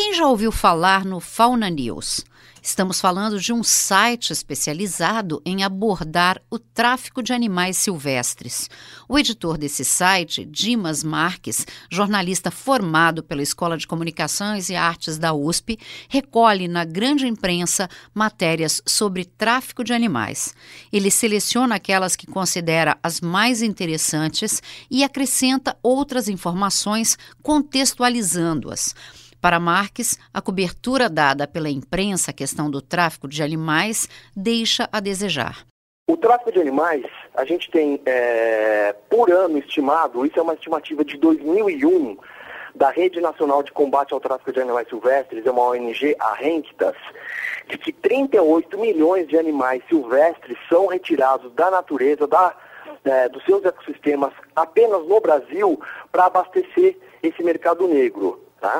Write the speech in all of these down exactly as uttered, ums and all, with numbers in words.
Quem já ouviu falar no Fauna News? Estamos falando de um site especializado em abordar o tráfico de animais silvestres. O editor desse site, Dimas Marques, jornalista formado pela Escola de Comunicações e Artes da U S P, recolhe na grande imprensa matérias sobre tráfico de animais. Ele seleciona aquelas que considera as mais interessantes e acrescenta outras informações contextualizando-as. Para Marques, a cobertura dada pela imprensa à questão do tráfico de animais deixa a desejar. O tráfico de animais, a gente tem é, por ano estimado, isso é uma estimativa de dois mil e um, da Rede Nacional de Combate ao Tráfico de Animais Silvestres, é uma O N G, a RENCTAS, de que trinta e oito milhões de animais silvestres são retirados da natureza, da, é, dos seus ecossistemas, apenas no Brasil, para abastecer esse mercado negro, tá?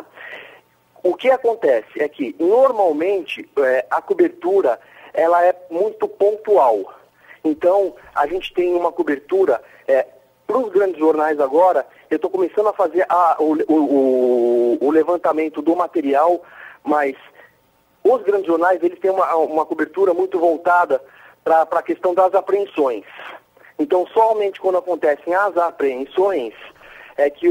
O que acontece é que, normalmente, é, a cobertura ela é muito pontual. Então, a gente tem uma cobertura, é, para os grandes jornais agora, eu estou começando a fazer a, o, o, o levantamento do material, mas os grandes jornais eles têm uma, uma cobertura muito voltada para a questão das apreensões. Então, somente quando acontecem as apreensões é que,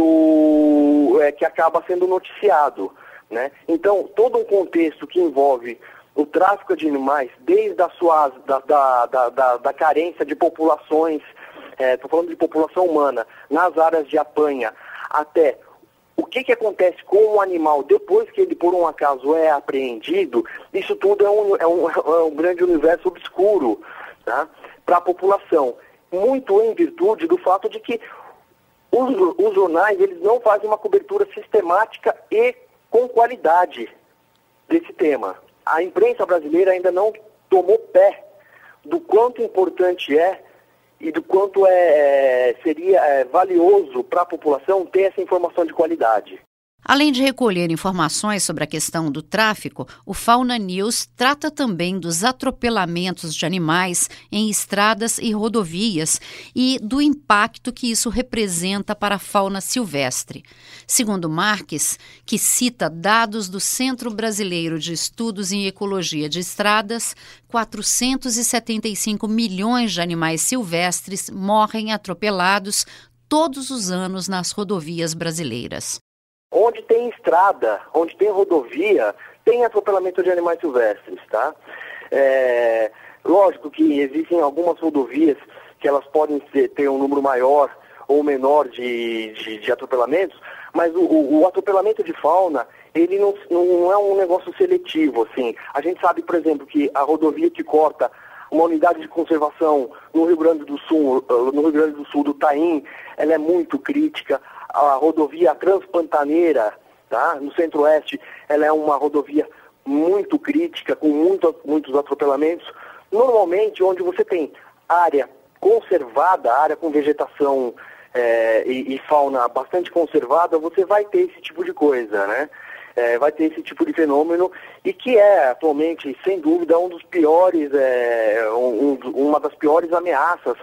o, é que acaba sendo noticiado. Né? Então, todo um contexto que envolve o tráfico de animais, desde a sua, da, da, da, da, da carência de populações, estou é, falando de população humana, nas áreas de apanha, até o que, que acontece com o animal depois que ele, por um acaso, é apreendido, isso tudo é um, é um, é um grande universo obscuro, tá? Para a população. Muito em virtude do fato de que os, os jornais eles não fazem uma cobertura sistemática e com qualidade desse tema. A imprensa brasileira ainda não tomou pé do quanto importante é e do quanto é, seria é, valioso para a população ter essa informação de qualidade. Além de recolher informações sobre a questão do tráfico, o Fauna News trata também dos atropelamentos de animais em estradas e rodovias e do impacto que isso representa para a fauna silvestre. Segundo Marques, que cita dados do Centro Brasileiro de Estudos em Ecologia de Estradas, quatrocentos e setenta e cinco milhões de animais silvestres morrem atropelados todos os anos nas rodovias brasileiras. Onde tem estrada, onde tem rodovia, tem atropelamento de animais silvestres, tá? É, lógico que existem algumas rodovias que elas podem ser, ter um número maior ou menor de, de, de atropelamentos, mas o, o, o atropelamento de fauna, ele não, não é um negócio seletivo, assim. A gente sabe, por exemplo, que a rodovia que corta uma unidade de conservação no Rio Grande do Sul, no Rio Grande do Sul do Taim, ela é muito crítica. A rodovia Transpantaneira, tá? No Centro-Oeste, ela é uma rodovia muito crítica, com muito, muitos atropelamentos. Normalmente, onde você tem área conservada, área com vegetação é, e, e fauna bastante conservada, você vai ter esse tipo de coisa, né? É, vai ter esse tipo de fenômeno e que é, atualmente, sem dúvida, um dos piores, é, um, uma das piores ameaças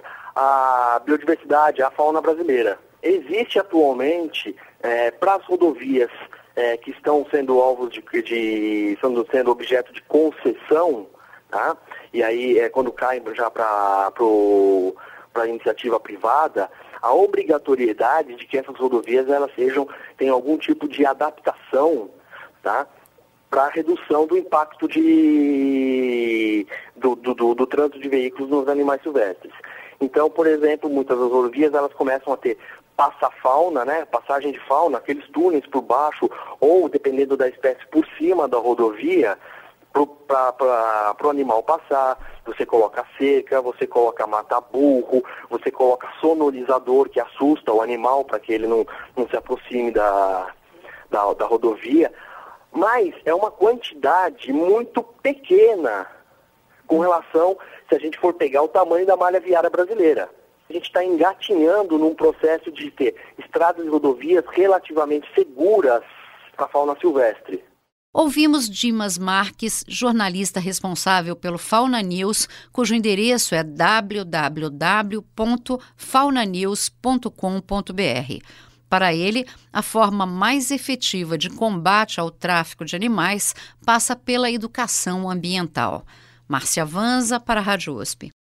à biodiversidade, à fauna brasileira. Existe atualmente, é, para as rodovias é, que estão sendo alvos de, de sendo, sendo objeto de concessão, tá? E aí é quando cai já para a iniciativa privada, a obrigatoriedade de que essas rodovias elas sejam, tenham algum tipo de adaptação, tá? Para a redução do impacto de, do, do, do, do trânsito de veículos nos animais silvestres. Então, por exemplo, muitas das rodovias elas começam a ter passa-fauna, né? Passagem de fauna, aqueles túneis por baixo, ou, dependendo da espécie, por cima da rodovia, para o animal passar. Você coloca cerca, você coloca mata-burro, você coloca sonorizador que assusta o animal para que ele não, não se aproxime da, da, da rodovia. Mas é uma quantidade muito pequena com relação, se a gente for pegar o tamanho da malha viária brasileira. A gente está engatinhando num processo de ter estradas e rodovias relativamente seguras para a fauna silvestre. Ouvimos Dimas Marques, jornalista responsável pelo Fauna News, cujo endereço é w w w ponto fauna news ponto com ponto b r. Para ele, a forma mais efetiva de combate ao tráfico de animais passa pela educação ambiental. Márcia Vanza, para a Rádio U S P.